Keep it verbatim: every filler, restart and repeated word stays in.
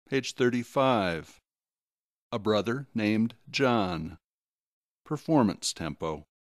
Page thirty-five. A brother named John. Performance tempo.